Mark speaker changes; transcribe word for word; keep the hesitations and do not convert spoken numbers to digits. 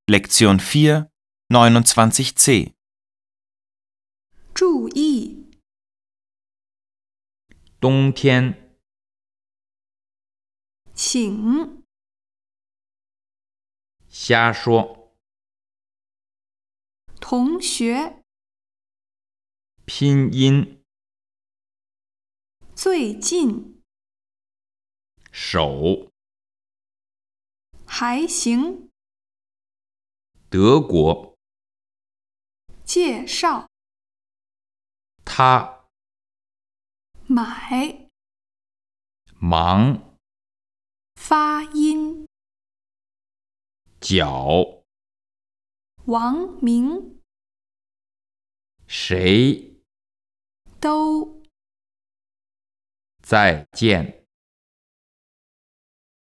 Speaker 1: Lektion vier, neunundzwanzig c.
Speaker 2: 注意，
Speaker 3: 冬天，
Speaker 2: 请，
Speaker 3: 瞎说，
Speaker 2: 同学，
Speaker 3: 拼音，
Speaker 2: 最近，
Speaker 3: 手，
Speaker 2: 还行，
Speaker 3: 德国，
Speaker 2: 介绍，
Speaker 3: 他，
Speaker 2: 买，
Speaker 3: 忙，
Speaker 2: 发音，
Speaker 3: 脚，
Speaker 2: 王明，
Speaker 3: 谁，
Speaker 2: 都。
Speaker 3: 再见。